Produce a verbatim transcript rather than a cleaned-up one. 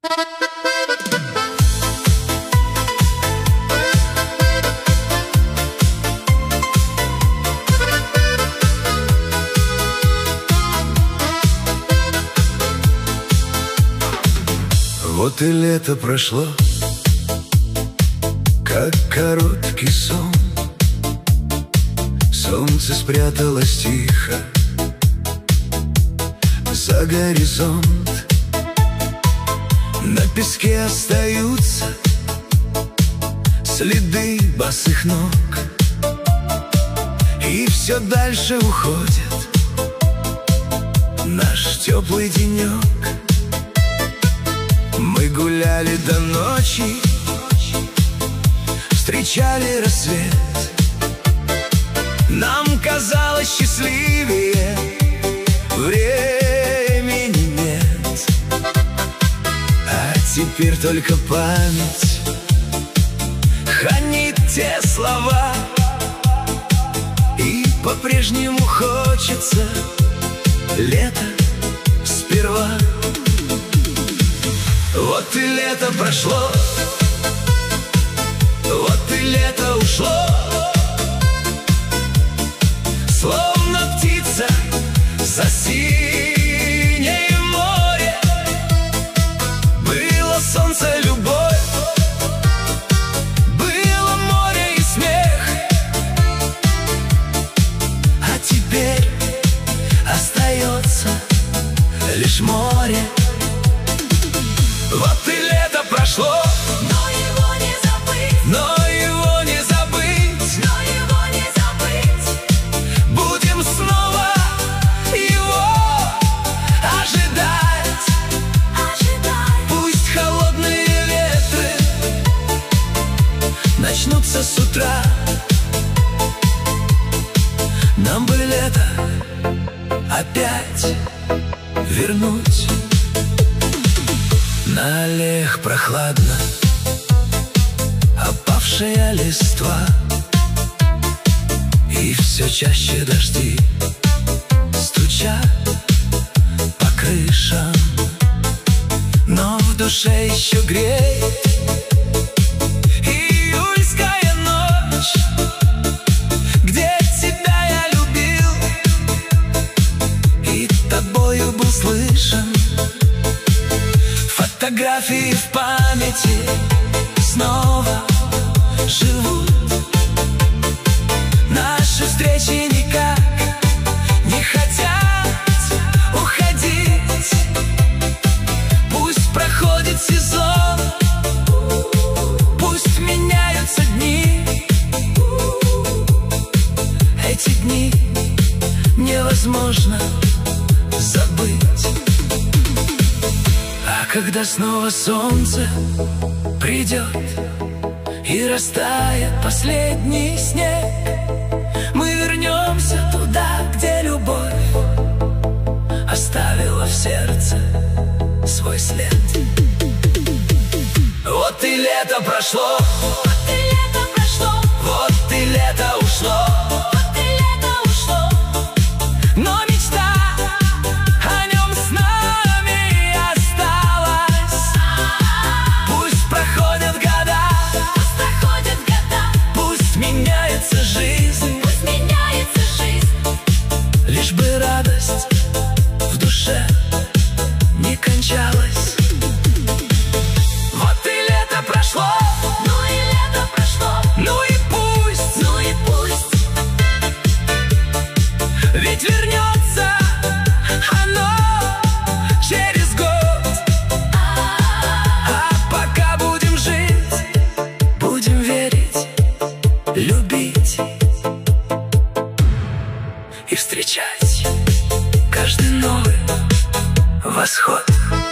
Вот и лето прошло, как короткий сон. Солнце спряталось тихо за горизонт. На песке остаются следы босых ног, и все дальше уходит наш теплый денек. Мы гуляли до ночи, встречали рассвет. Нам казалось счастливее, времени нет. А теперь только память хранит те слова, и по-прежнему хочется лето сперва. Вот и лето прошло, вот и лето ушло, словно птица за синее море. Было солнце, любовь, было море и смех, а теперь остается лишь море. Вот и лето прошло, но его не забыть, но его не забыть, но его не забыть. Будем снова его ожидать, Ожидай, пусть холодные ветры начнутся с утра. Нам бы лето опять вернуть. На аллеях прохладно, опавшая листва, и все чаще дожди стучат по крышам. Но в душе еще греет июльская ночь, где тебя я любил и тобою был слышен. Фотографии в памяти снова живут. Наши встречи никак не хотят уходить. Пусть проходит сезон, пусть меняются дни. Эти дни невозможно забыть. А когда снова солнце придет и растает последний снег, мы вернемся туда, где любовь оставила в сердце свой след. Вот и лето прошло, вот и лето прошло, вот и лето ушло, вот и лето ушло. но мечта о нем с нами осталась. Пусть проходят года, Пусть проходят года, пусть меняется жизнь, пусть меняется жизнь, лишь бы радость в душе не кончалась. Вот и лето прошло, ну и лето прошло, ну и пусть, ну и пусть. ведь вернется оно через год. А пока будем жить, будем верить, любить и встречать каждый новый восход.